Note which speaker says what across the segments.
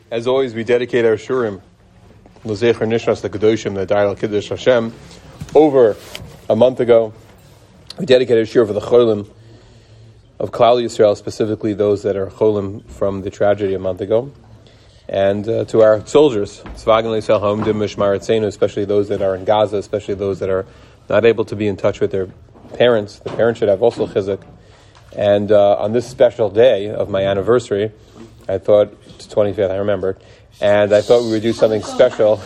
Speaker 1: As always, we dedicate our shurim l'zecher nishmas the kedoshim the Dair Kiddush Hashem. Over a month ago, we dedicated a shur for the cholim of Klal Yisrael, specifically those that are cholim from the tragedy a month ago, and to our soldiers, Tzvagan Yisrael Ha'omdim Mishmar Tzenu, especially those that are in Gaza, especially those that are not able to be in touch with their parents. The parents should have also chizuk. And on this special day of my anniversary, I thought, it's 25th, I remembered, and I thought we would do something special.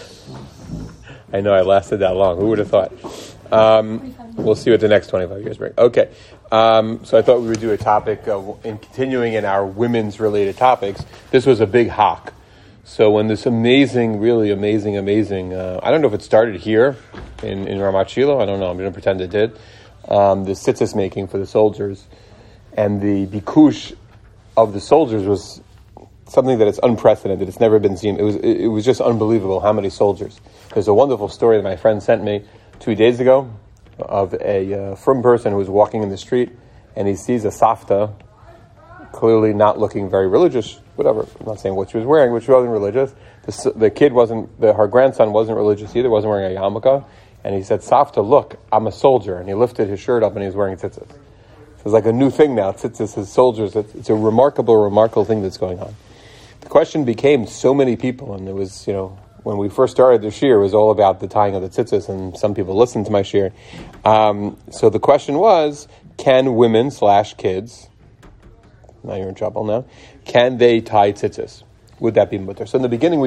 Speaker 1: I know I lasted that long. Who would have thought? We'll see what the next 25 years bring. Okay. So I thought we would do a topic in continuing in our women's related topics. This was a big hawk. So when this amazing, really amazing, I don't know if it started here in Ramat Shiloh. I don't know. I'm going to pretend it did. The tzitzis making for the soldiers and the bikush of the soldiers was something that is unprecedented. It's never been seen. It was just unbelievable how many soldiers. There's a wonderful story that my friend sent me 2 days ago of a frum person who was walking in the street and he sees a safta, clearly not looking very religious, whatever. I'm not saying what she was wearing, but she wasn't religious. The kid her grandson wasn't religious either, wasn't wearing a yarmulke. And he said, "Safta, look, I'm a soldier." And he lifted his shirt up and he was wearing tzitzis. So it's like a new thing now, tzitzis as soldiers. It's a remarkable thing that's going on. The question became so many people, and it was, when we first started the shir, it was all about the tying of the tzitzis, and some people listened to my shir. So the question was, can women / kids, now you're in trouble now, can they tie tzitzis? Would that be mutter? So in the beginning,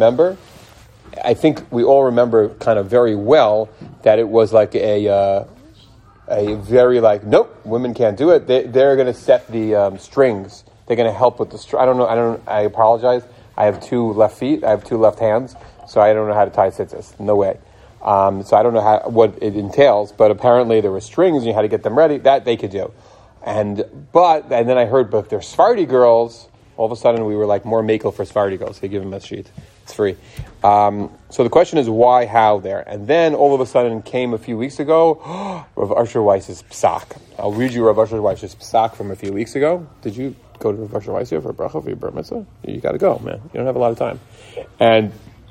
Speaker 1: I think we all remember kind of very well that it was like a very nope, women can't do it. They're going to set the strings. They're going to help with the I don't know. I apologize. I have 2 left feet. I have 2 left hands. So I don't know how to tie tzitzis. No way. So I don't know what it entails. But apparently there were strings and you had to get them ready. That they could do. And then I heard, but if they're Sephardi girls, all of a sudden we were like more makel for Sephardi girls. They give them a sheet. It's free. So the question is why, how, there. And then all of a sudden came a few weeks ago, Rav Asher Weiss's psak. I'll read you Rav Asher Weiss's psak from a few weeks ago. Did you go to Rav Asher Weiss here for a bracha for your bar mitzvah? You got to go, man. You don't have a lot of time. And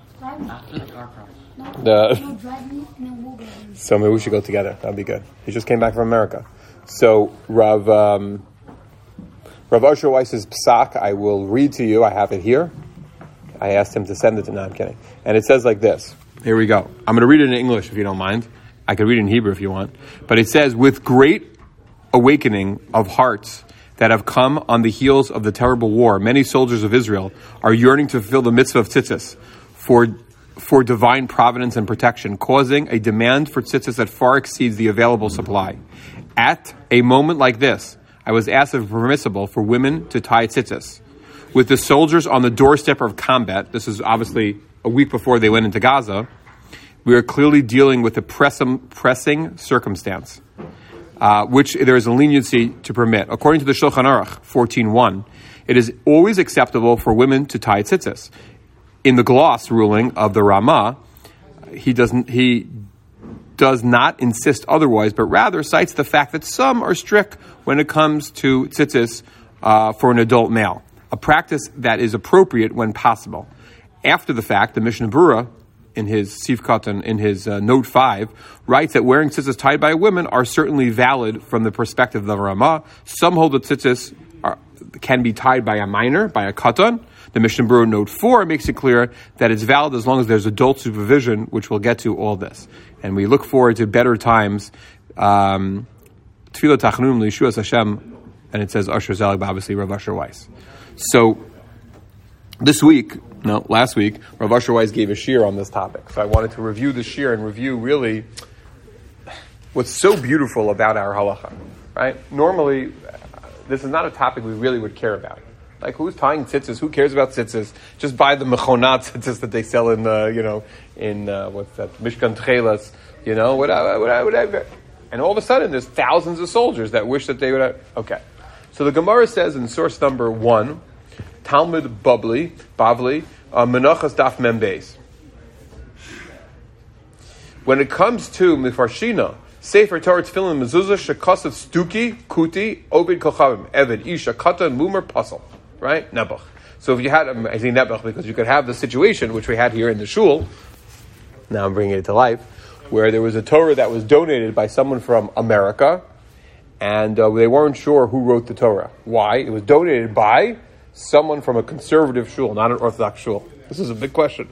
Speaker 1: so maybe we should go together. That'd be good. He just came back from America. So Rav Asher Weiss's psak, I will read to you. I have it here. I asked him to send it to. No, I'm kidding. And it says like this. Here we go. I'm going to read it in English if you don't mind. I could read it in Hebrew if you want. But it says, with great awakening of hearts that have come on the heels of the terrible war, many soldiers of Israel are yearning to fulfill the mitzvah of tzitzis for divine providence and protection, causing a demand for tzitzis that far exceeds the available supply. At a moment like this, I was asked if permissible for women to tie tzitzis. With the soldiers on the doorstep of combat, this is obviously a week before they went into Gaza, we are clearly dealing with a pressing circumstance, which there is a leniency to permit. According to the Shulchan Aruch 14.1, it is always acceptable for women to tie tzitzis. In the gloss ruling of the Ramah, he does not insist otherwise, but rather cites the fact that some are strict when it comes to tzitzis for an adult male, a practice that is appropriate when possible. After the fact, the Mishnah Berurah, in his Sif Katan, in his note 5, writes that wearing tzitzis tied by women are certainly valid from the perspective of the Ramah. Some hold that tzitzis can be tied by a minor, by a katan. The Mishnah Berurah note 4 makes it clear that it's valid as long as there's adult supervision, which we'll get to all this. And we look forward to better times. Tefillah Tachnun L'Yeshuas Hashem, and it says Asher Zelig, obviously Rav Asher Weiss. So last week, Rav Asher Weiss gave a shir on this topic. So I wanted to review the shir and review really what's so beautiful about our halacha, right? Normally, this is not a topic we really would care about. Like, who's tying tzitzis? Who cares about tzitzis? Just buy the mechonat tzitzis that they sell in what's that, Mishkan Tchelas, whatever. And all of a sudden, there's thousands of soldiers that wish that they would have. Okay. So the Gemara says in source number 1, Talmud Bavli, Menachas Daf Mem Beis. When it comes to Mifarshina, Sefer Torah Tefillin Mezuzah Shekasav Stuki Kuti Obed Kochavim Eved Isha Katan Mumer Pasal, right? Nebuch. So if you had a Nebuch, because you could have the situation which we had here in the shul, now I'm bringing it to life, where there was a Torah that was donated by someone from America, and they weren't sure who wrote the Torah. Why? It was donated by someone from a conservative shul, not an Orthodox shul. This is a big question.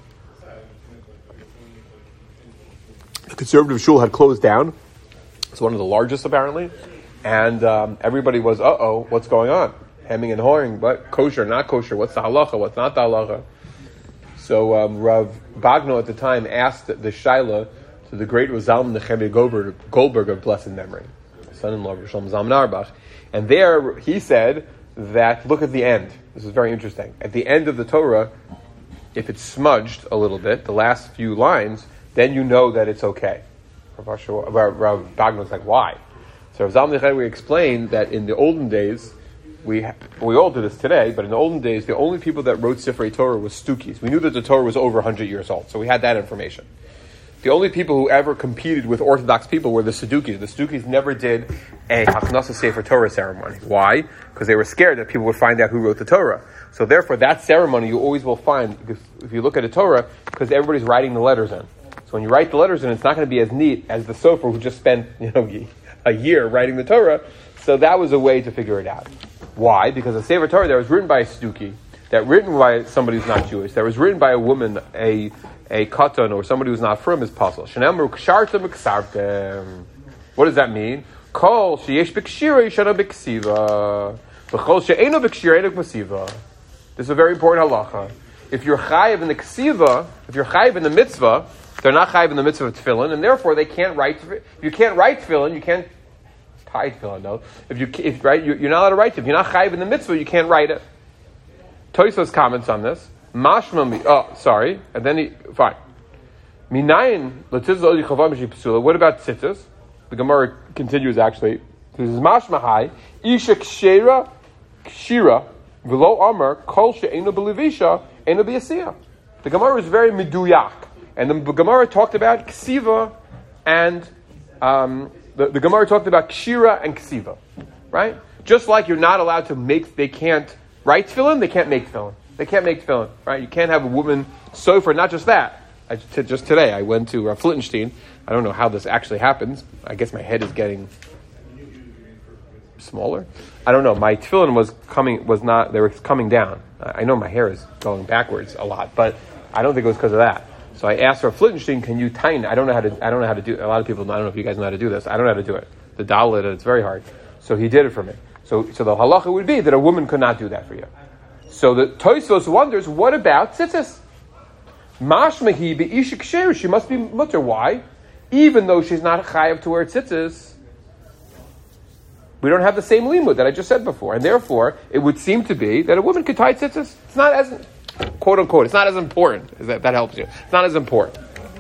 Speaker 1: The conservative shul had closed down. It's one of the largest, apparently. And everybody was, what's going on? Hemming and hawing, but kosher, not kosher, what's the halacha, what's not the halacha? So Rav Bagno at the time asked the Shaila to the great Zalman Nechemia Goldberg of blessed memory, son-in-law of Shalom Zalman Auerbach. And there he said that, look at the end. This is very interesting. At the end of the Torah, if it's smudged a little bit, the last few lines, then you know that it's okay. Rav Bagno's like, why? So Rav Zalman Nechemia explained that in the olden days, we all do this today, but in the olden days, the only people that wrote Sifrei Torah was Stukis. We knew that the Torah was over 100 years old, so we had that information. The only people who ever competed with Orthodox people were the Sadukis. The Sadukis never did a Haknasa Sefer Torah ceremony. Why? Because they were scared that people would find out who wrote the Torah. So therefore, that ceremony you always will find, if you look at a Torah, because everybody's writing the letters in. So when you write the letters in, it's not going to be as neat as the Sofer who just spent a year writing the Torah. So that was a way to figure it out. Why? Because the Sefer Torah that was written by a Stuki, that written by somebody who's not Jewish, that was written by a woman, a katan, or somebody who's not from, is puzzle. What does that mean? Kol sheyesh b'kshira yishana b'ksiva, v'chol she'eno b'kshira eno b'ksiva. This is a very important halacha. If you're chayiv in the ksiva, if you're chayiv in the mitzvah, they're not chayiv in the mitzvah of tefillin, and therefore they can't write. If you can't write tefillin, you can't tie tefillin. No, you're not allowed to write it. If you're not chayiv in the mitzvah, you can't write it. Tosfos comments on this. Mashma. And then fine. Minayin l'tzitzis lo yichava mishri psula. What about tzitzis? The Gemara continues actually. This is mashma hai isha kshira v'lo amar kol she'enu b'levisha enu b'yasiyah. The Gemara is very meduyak, and the Gemara talked about ksiva and the Gemara talked about kshira and ksiva, right? Just like you're not allowed to make, they can't write tefillin, they can't make tefillin. They can't make tefillin, right? You can't have a woman sofer. Not just that. Just today, I went to Flittenstein. I don't know how this actually happens. I guess my head is getting smaller. I don't know. My tefillin they were coming down. I know my hair is going backwards a lot, but I don't think it was because of that. So I asked for Flittenstein, can you tighten? I don't know how to do. A lot of people, I don't know if you guys know how to do this. I don't know how to do it. The dalit, it's very hard. So he did it for me. So the halacha would be that a woman could not do that for you. So the Tosfos wonders, what about tzitzis? Mashmahi be'isha ksheru, she must be mutter. Why? Even though she's not chayav to wear tzitzis, we don't have the same limud that I just said before, and therefore it would seem to be that a woman could tie tzitzis. It's not as, quote unquote, it's not as important. As that helps you. It's not as important.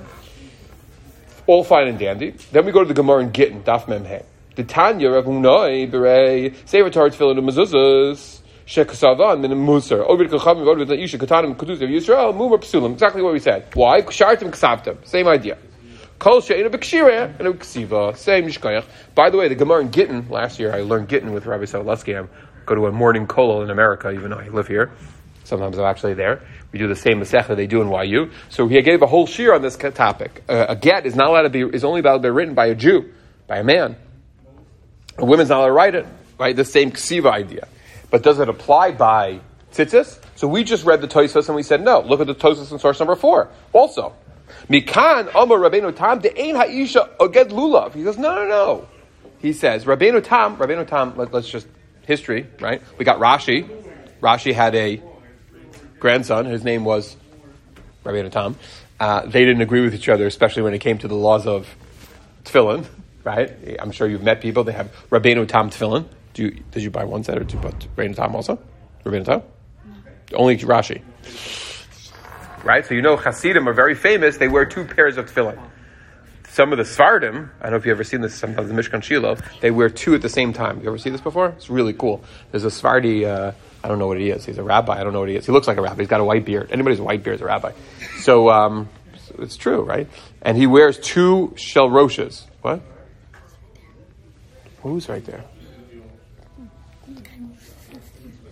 Speaker 1: All fine and dandy. Then we go to the Gemara in Gittin, Daf Mem Hey. The Tanya Rav Hunay Berei Sefer Torah Tefillin and Mezuzahs. Shekasavan min Musar. Obid Kachavim Vod with Isha Katanim Kudus of Yisrael. Mumar Psulim. Exactly what we said. Why? Kshartim Ksavtim. Same idea. Kol She'ena B'Kshira and Ksiva. Same Mishkayach. By the way, the Gemara in Gittin. Last year I learned Gittin with Rabbi Savaleski. I go to a morning kollel in America, even though I live here. Sometimes I'm actually there. We do the same Masechah they do in YU. So he gave a whole shir on this topic. A get is not allowed to be. Is only allowed to be written by a Jew, by a man. A woman's not allowed to write it. Right? The same Ksiva idea. But does it apply by tzitzis? So we just read the Tosfos and we said no. Look at the Tosfos in source number 4. Also, Mikan Amar Rabbeinu Tam De'ein Ha'isha Oged Lulav. He says no. He says Rabbeinu Tam. Let's just history, right? We got Rashi. Rashi had a grandson. His name was Rabbeinu Tam. They didn't agree with each other, especially when it came to the laws of tefillin. Right? I'm sure you've met people. They have Rabbeinu Tam tefillin. Did you buy one set or did you buy Rabbeinu Tam also? Rabbeinu Tam? Only Rashi. Right? So you know Hasidim are very famous. They wear 2 pairs of tefillin. Some of the Sfardim, I don't know if you've ever seen this, sometimes the Mishkan Shiloh, they wear 2 at the same time. You ever see this before? It's really cool. There's a Sfardi, I don't know what he is. He's a rabbi. I don't know what he is. He looks like a rabbi. He's got a white beard. Anybody who's a white beard is a rabbi. So it's true, right? And he wears 2 shel roshes. What? Who's right there?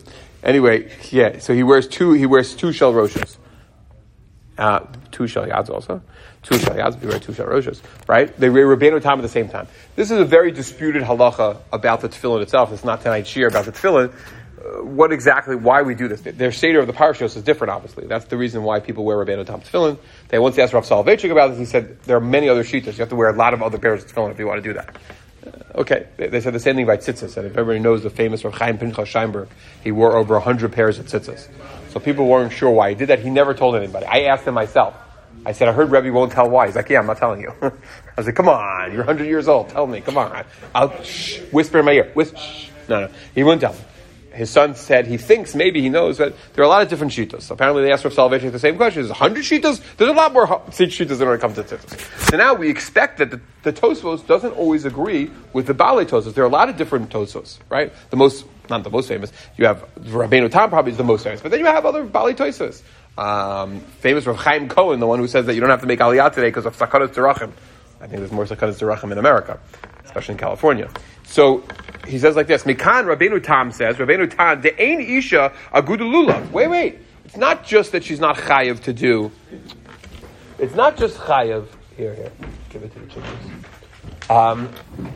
Speaker 1: Anyway, yeah. So he wears two shel roshos. Two shel yads also. Two shel yads, we wear two shel roshos, right? They wear Rabbeinu Tam at the same time. This is a very disputed halacha about the tefillin itself. It's not tonight's shir about the tefillin. Why we do this? Their seder of the parashos is different, obviously. That's the reason why people wear Rabbeinu Tam tefillin. They once asked Rav Soloveitchik about this. He said there are many other shitas. You have to wear a lot of other pairs of tefillin if you want to do that. Okay, they said the same thing about tzitzis. And if everybody knows the famous Rav Chaim Pinchas Scheinberg, he wore over 100 pairs of tzitzis. So people weren't sure why he did that. He never told anybody. I asked him myself. I said, I heard Rebbe won't tell why. He's like, yeah, I'm not telling you. I was like, come on, you're 100 years old. Tell me, come on. I'll whisper in my ear. No. He wouldn't tell me. His son said he thinks, maybe he knows, that there are a lot of different shitas. So apparently they asked Rav Soloveitchik the same question. There's 100 shitas? There's a lot more shitas when it comes to tzitzis. So now we expect that the Tosfos doesn't always agree with the Baalei Tosfos. There are a lot of different Tosfos, right? Not the most famous. You have Rabbeinu Tam probably is the most famous, but then you have other Baalei Tosfos. Famous Rav Chaim Cohen, the one who says that you don't have to make Aliyah today because of Sakanas Derachim. I think there's more Sakanas Derachim in America, especially in California. So he says like this: Mikan Rabbeinu Tam says, Rabbeinu Tam de'ein isha agudu lulav. Wait. It's not just that she's not chayav to do. It's not just chayav. Here. Give it to the chickens.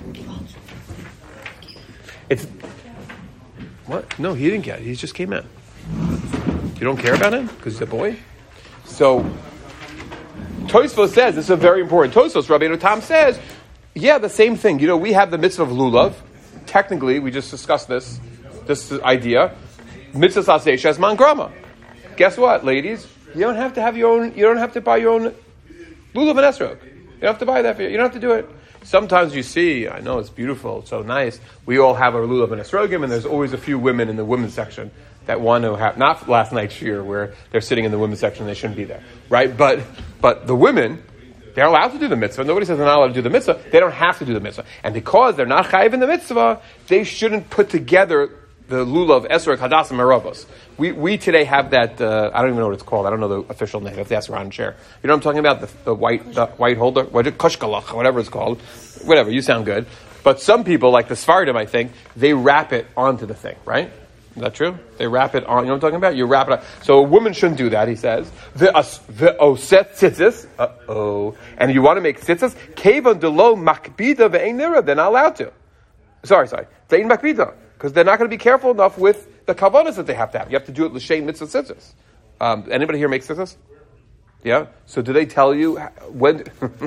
Speaker 1: It's what? No, he didn't get it. He just came in. You don't care about him because he's a boy? So, Tosfos says, this is very important. Tosfos, Rabbeinu Tam says, yeah, the same thing. You know, we have the mitzvah of lulav. Technically, we just discussed this idea. Mitzvah saseh shezman grama. Guess what, ladies? You don't have to buy your own lulav and esrog. You don't have to buy that for you. You don't have to do it. Sometimes you see, I know it's beautiful, it's so nice. We all have our lulav and esrogim, and there's always a few women in the women's section that want to have, not last night's shir where they're sitting in the women's section and they shouldn't be there, right? But the women, they're allowed to do the mitzvah. Nobody says they're not allowed to do the mitzvah. They don't have to do the mitzvah. And because they're not chayiv in the mitzvah, they shouldn't put together the lulav, esrog, hadasim, merobos. We today have that, I don't even know what it's called. I don't know the official name. I have to ask Ron Chair. You know what I'm talking about? The white holder? Koshkalach, whatever it's called. Whatever, you sound good. But some people, like the Sfardim, I think, they wrap it onto the thing, right? Is that true? They wrap it on. You know what I'm talking about? You wrap it on. So a woman shouldn't do that, he says. Ve'oset tzitzis. And you want to make tzitzis? Kevan delo makbida ve'ein nira. They're not allowed to. Sorry. Ve'ein makbida. Because they're not going to be careful enough with the kavanas that they have to have. You have to do it l'shein mitzvah tzitzis. Anybody here make tzitzis? Yeah? So do they tell you when...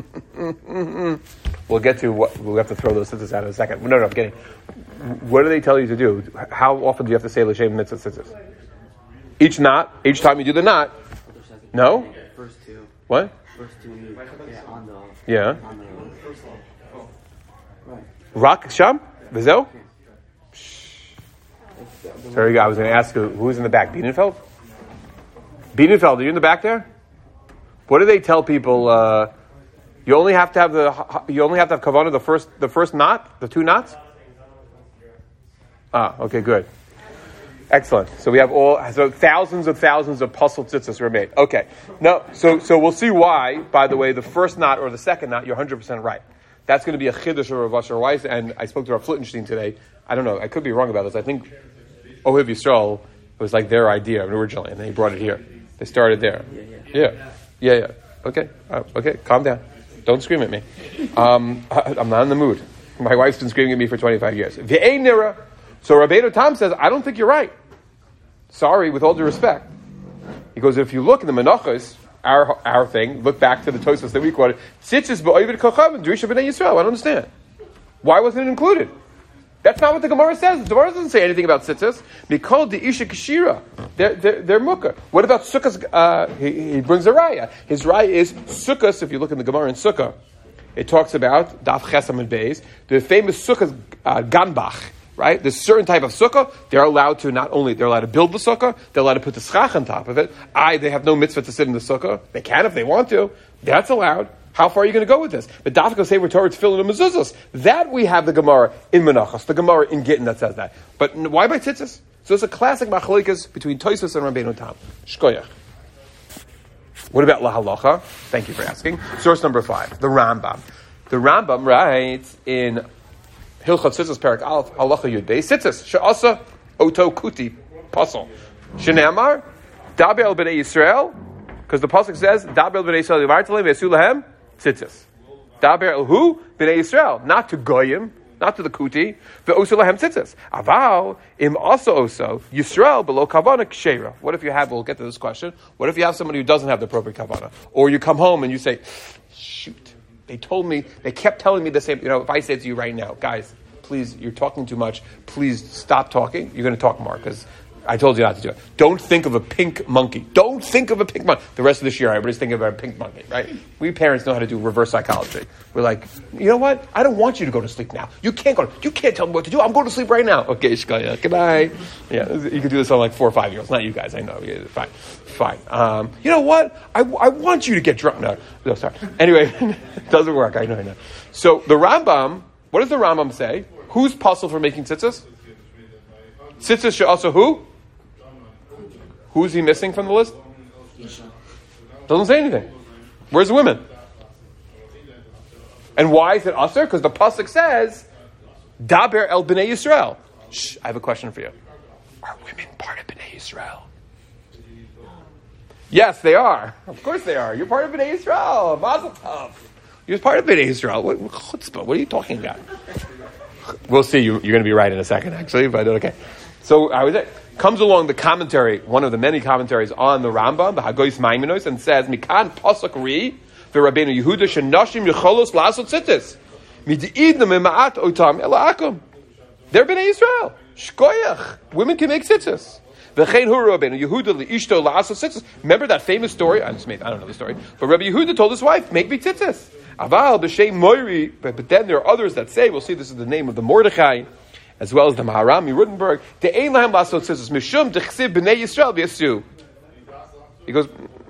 Speaker 1: We'll get to what... We'll have to throw those tzitzis out in a second. No, I'm kidding. What do they tell you to do? How often do you have to say l'shem mitzvah tzitzis? Each time you do the knot. No?
Speaker 2: First two.
Speaker 1: What?
Speaker 2: First two. On the...
Speaker 1: Yeah.
Speaker 2: On the first one. Right.
Speaker 1: Rak sham? Vizel? Sorry, I was going to ask you, who's in the back? Bienenfeld? Bienenfeld, are you in the back there? What do they tell people? You only have to have kavanah the first knot, the two knots. Okay, good, excellent. So we have thousands of puzzle tzitzis were made. Okay, no, so we'll see why. By the way, the first knot or the second knot, you're 100% right. That's going to be a chiddush of Rav Asher Weiss, and I spoke to Rav Flittenstein today. I don't know, I could be wrong about this. I think Ohev Yisrael was like their idea originally, and they brought it here. They started there. Yeah. Okay, calm down. Don't scream at me. I'm not in the mood. My wife's been screaming at me for 25 years. V'ein nira. So Rabbeinu Tam says, I don't think you're right. Sorry, with all due respect. He goes, if you look in the Menachos, our thing, look back to the Tosfos that we quoted, Tzitzis b'oivid kochav, Drisha b'nei Yisrael. I don't understand. Why wasn't it included? That's not what the Gemara says. The Gemara doesn't say anything about tzitzis. Mikol the isha kashira. They're mukkah. What about sukkahs? He brings a raya. His raya is sukkahs. If you look in the Gemara in Sukkah, it talks about daf chesam and beis. The famous sukkahs ganbach. Right? There's a certain type of sukkah. They're allowed to they're allowed to build the sukkah. They're allowed to put the schach on top of it. They have no mitzvah to sit in the sukkah. They can if they want to. That's allowed. How far are you going to go with this? The Dafka say we're Torah tefillin and mezuzos. That we have the Gemara in Menachos, the Gemara in Gittin that says that. But why by tzitzis? So it's a classic machalikas between Tosfos and Rabbeinu Tam. Shkoyach. What about la halacha? Thank you for asking. Source number 5, the Rambam. The Rambam writes in Hilchot Tzitzis Perak Aleph Halacha Yud Beis Tzitzis She'asa Oto Kuti Puzzle. Shenamar, Daber el b'nei Yisrael, because the pasuk says, Daber el b'nei Yisrael yivartalem v'yasu lahem tzitzis. Daber el hu b'nei Yisrael, not to goyim, not to the kuti, v'osu lahem tzitzis. Aval im also Yisrael below kavana kshera. What if you have? We'll get to this question. What if you have somebody who doesn't have the appropriate kavana, or you come home and you say, shoot, they kept telling me the same. If I say to you right now, guys, please, you're talking too much. Please stop talking. You're going to talk more because I told you not to do it. Don't think of a pink monkey. Don't think of a pink monkey. The rest of this year, everybody's thinking about a pink monkey, right? We parents know how to do reverse psychology. We're like, you know what? I don't want you to go to sleep now. You can't tell me what to do. I'm going to sleep right now. Okay, Shkaya, good night. Yeah, you can do this on like 4 or 5 year olds. Not you guys, I know. Yeah, fine. You know what? I want you to get drunk. No, sorry. Anyway, it doesn't work. I know. So the Rambam, what does the Rambam say? Who's puzzled for making tzitzis? Tzitzis should also who? Who's he missing from the list? Doesn't say anything. Where's the women? And why is it usher? Because the pasuk says, Daber el b'nei Yisrael. Shh, I have a question for you. Are women part of b'nei Yisrael? Yes, they are. Of course they are. You're part of b'nei Yisrael. Mazel tov. You're part of b'nei Yisrael. What are you talking about? We'll see. You're going to be right in a second, actually, but okay. So I was comes along the commentary, one of the many commentaries on the Rambam, the Hagoyis Maimonos, and says, Mikan pasuk ri v'Rabbeinu Yehuda shenashim yecholos la'asot tzitzis mid'idnam ema'at otam ela'akum. They're b'nei Yisrael. Shkoyach. Women can make tzitzis. V'chein hu Rabbeinu Yehuda li'ishto la'asot tzitzis. Remember that famous story? I don't know the story, but Rabbi Yehuda told his wife, make me tzitzis. Aval b'shem Moiri. But then there are others that say, we'll see this is the name of the Mordechai, as well as the Maharami Rudenberg. De'ein lahem la'asot tzitzis mishum dechsiv b'nei Yisrael v'yasu. He goes,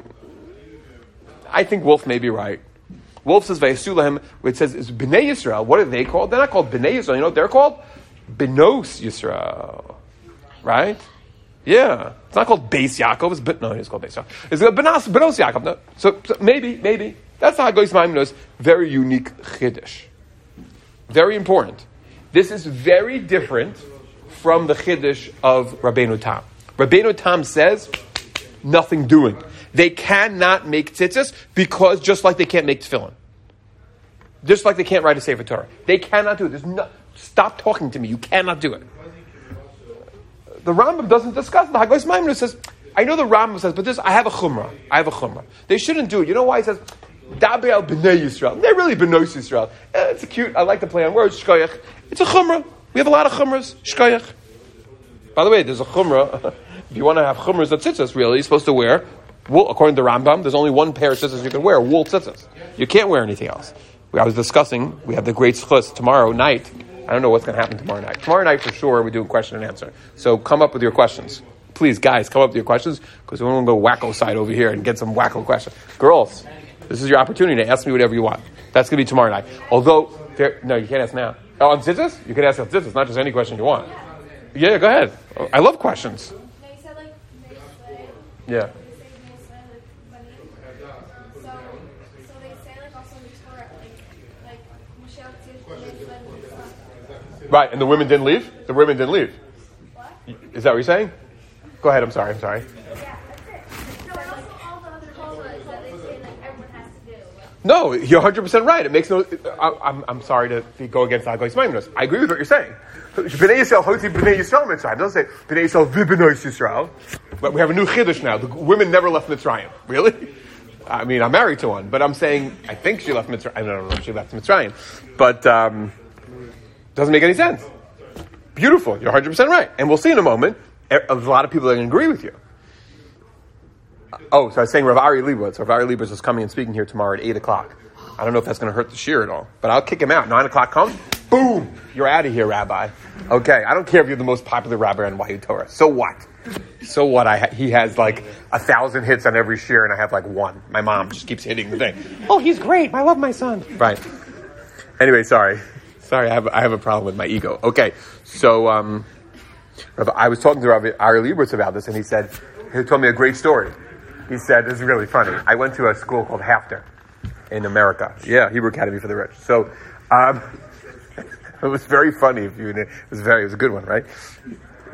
Speaker 1: I think Wolf may be right. Wolf says v'yasu lahem, where it says is b'nei Yisrael. What are they called? They're not called b'nei Yisrael. You know what they're called? Benos Yisrael. Right? Yeah. It's not called Beis Yaakov. It's called Beis Yaakov. It's Benos Yaakov. No. So maybe. That's how Hagoyis Maimonos. Very unique chiddush. Very important. This is very different from the chiddush of Rabbeinu Tam. Rabbeinu Tam says, nothing doing. They cannot make tzitzis because just like they can't make tefillin. Just like they can't write a Sefer Torah. They cannot do it. Stop talking to me. You cannot do it. The Rambam doesn't discuss it. The Hagoyis Maimonos says, I know the Rambam says, but I have a chumrah. They shouldn't do it. You know why he says, Daber el b'nei Yisrael. They're really Benos Yisrael. It's cute. I like to play on words. Shkoyach. It's a chumrah. We have a lot of chumras. Shkoyach. By the way, there's a chumrah. If you want to have chumras that tzitzis, really, you're supposed to wear wool. According to Rambam, there's only one pair of tzitzis you can wear, wool tzitzis. You can't wear anything else. I was discussing, we have the great schus tomorrow night. I don't know what's going to happen tomorrow night. Tomorrow night, for sure, we do a question and answer. So come up with your questions. Please, guys, come up with your questions, because we want to go wacko side over here and get some wacko questions. Girls, this is your opportunity to ask me whatever you want. That's going to be tomorrow night. Although, no, you can't ask now. Oh, on tzitzis? You can ask on tzitzis, not just any question you want. Yeah, go ahead. I love questions. Yeah. Right, and the women didn't leave? The women didn't leave.
Speaker 3: What?
Speaker 1: Is that what you're saying? Go ahead, I'm sorry.
Speaker 3: Yeah, that's it. No, and also all the other halakhas that they say that everyone has to do.
Speaker 1: No, you're 100% right. It makes no... I'm sorry to go against Hagoyis Maimonos. I agree with what you're saying. B'nei Yisrael, hoti b'nei Yisrael Mitzrayim. It doesn't say b'nei Yisrael v'b'nei Yisrael. But we have a new chiddush now. The women never left Mitzrayim. Really? I mean, I'm married to one, but I'm saying, I think she left Mitzrayim. I don't know if she left Mitzrayim. But, doesn't make any sense. Beautiful. You're 100% right. And we'll see in a moment, a lot of people are going to agree with you. So I was saying Rav Ari Leibowitz. Rav Ari Leibowitz is coming and speaking here tomorrow at 8 o'clock. I don't know if that's going to hurt the shiur at all, but I'll kick him out. 9 o'clock comes, boom, you're out of here, Rabbi. Okay, I don't care if you're the most popular rabbi on Wahyu Torah. So what? He has like 1,000 hits on every shiur, and I have like one. My mom just keeps hitting the thing. Oh, he's great. I love my son. Right. Anyway, sorry, I have a problem with my ego. Okay, so I was talking to Rav Ari Leibowitz about this, and he told me a great story. He said, this is really funny. I went to a school called Hafter in America. Yeah, Hebrew Academy for the Rich. So it was very funny. It was a good one, right?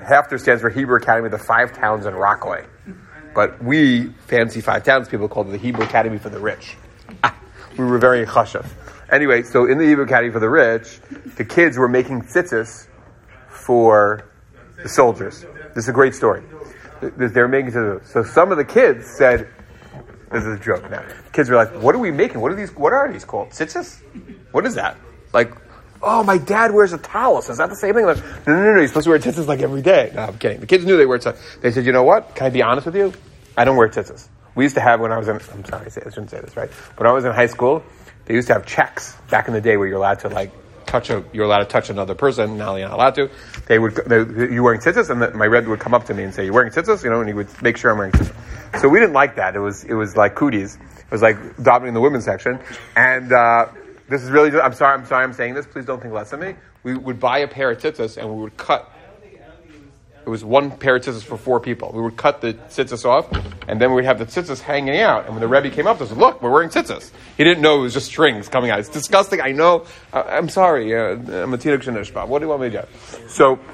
Speaker 1: HAFTR stands for Hebrew Academy of the Five Towns in Rockaway. But we, fancy Five Towns people, called it the Hebrew Academy for the Rich. We were very chashav. Anyway, so in the Hebrew Academy for the Rich, the kids were making tzitzis for the soldiers. This is a great story. They were making tzitzis. So some of the kids said, this is a joke now. The kids were like, what are we making? What are these called? Tzitzis? What is that? Like, oh, my dad wears a talus. Is that the same thing? Like, no. You're supposed to wear tzitzis like every day. No, I'm kidding. The kids knew they wore tzitzis. They said, you know what? Can I be honest with you? I don't wear tzitzis. We used to have when I was in, I'm sorry, I shouldn't say this, right? When I was in high school, they used to have checks back in the day where you're allowed to touch another person. Now you're not allowed to. You wearing tzitzis? And my Rebbe would come up to me and say, you wearing tzitzis? And he would make sure I'm wearing tzitzis. So we didn't like that. It was like cooties. It was like dominating the women's section. And, this is really, I'm sorry I'm saying this. Please don't think less of me. We would buy a pair of tzitzis and we would cut. It was one pair of tzitzis for 4 people. We would cut the tzitzis off, and then we'd have the tzitzis hanging out. And when the Rebbe came up, they said, look, we're wearing tzitzis. He didn't know it was just strings coming out. It's disgusting. I know. I'm sorry. I'm a tinuk shenishba. What do you want me to do?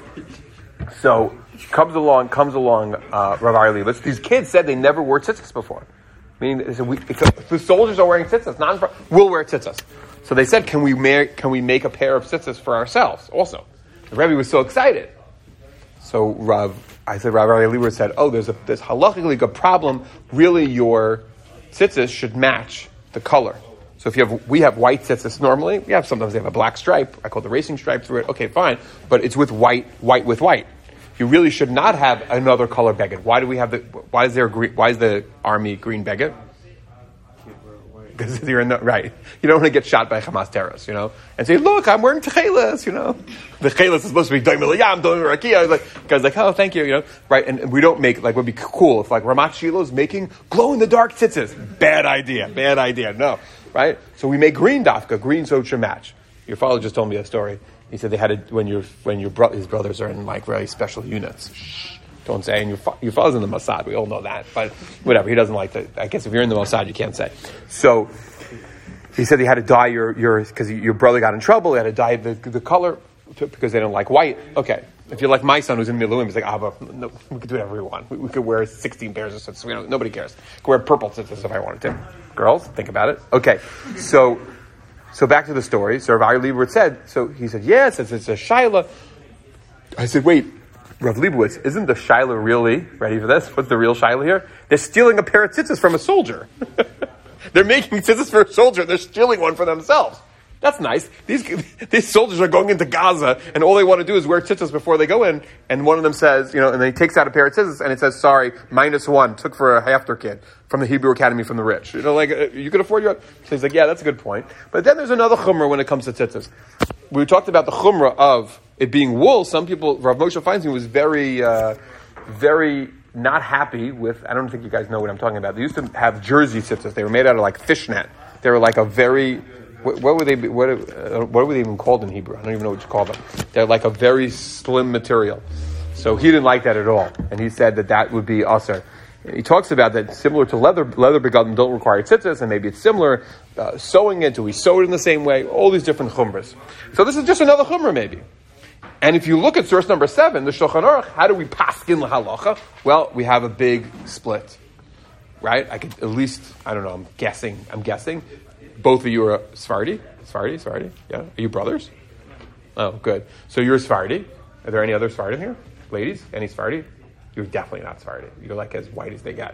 Speaker 1: So comes along, Rav Ari Leibowitz. These kids said they never wore tzitzis before. Meaning, if the soldiers are wearing tzitzis, we'll wear tzitzis. So they said, can we make a pair of tzitzis for ourselves also? The Rebbe was so excited. So Rav Ari Leibowitz said, there's halachically good problem. Really, your tzitzis should match the color. So we have white tzitzis normally. Sometimes they have a black stripe. I call it the racing stripe through it. Okay, fine. But it's with white with white. You really should not have another color beged. Why is the army green beged? Because you're right. You don't want to get shot by Hamas terrorists, and say, look, I'm wearing techeles, The techeles is supposed to be doim l'yam, doim rakia. Guys like, oh, thank you, right? And we don't make, would be cool if Ramat Shiloh is making glow-in-the-dark tzitzis. Bad idea, no, right? So we make green dafka, green so it should match. Your father just told me a story. He said they had to, when his brothers are in really special units. Shh. Don't say, and your father's in the Mossad. We all know that, but whatever. He doesn't like to. I guess if you're in the Mossad, you can't say. So he said he had to dye because your brother got in trouble. He had to dye the color because they don't like white. Okay, if you're like my son who's in Miluim, he's like, no, we could do whatever we want. We could wear 16 pairs of tzitzis. Nobody cares. I could wear purple tzitzis if I wanted to. Girls, think about it. Okay, so back to the story. So Rav Ari Leibowitz said. So he said, yes, it's a shaila. I said, wait. Rav Leibowitz, isn't the shaila really, ready for this? What's the real shaila here? They're stealing a pair of tzitzis from a soldier. They're making tzitzis for a soldier. They're stealing one for themselves. That's nice. These soldiers are going into Gaza, and all they want to do is wear tzitzis before they go in, and one of them says, and then he takes out a pair of tzitzis, and it says, sorry, -1, took for a HAFTR kid from the Hebrew Academy from the rich. You could afford your... So he's like, yeah, that's a good point. But then there's another chumrah when it comes to tzitzis. We talked about the chumrah of it being wool. Some people, Rav Moshe Feinstein was very, very not happy with, I don't think you guys know what I'm talking about. They used to have jersey tzitzis. They were made out of fishnet. They were a very... What were they even called in Hebrew? I don't even know what you call them. They're a very slim material. So he didn't like that at all. And he said that would be aser. He talks about that similar to leather begadim don't require tzitzis, and maybe it's similar. Sewing it, do we sew it in the same way? All these different chumras. So this is just another chumrah maybe. And if you look at source number 7, the Shulchan Aruch, how do we paskin lahalacha? Well, we have a big split. Right? I could at least, I don't know, I'm guessing. Both of you are Sephardi? Yeah? Are you brothers? Oh, good. So you're Sephardi. Are there any other Sephardi here? Ladies? Any Sephardi? You're definitely not Sephardi. You're as white as they get.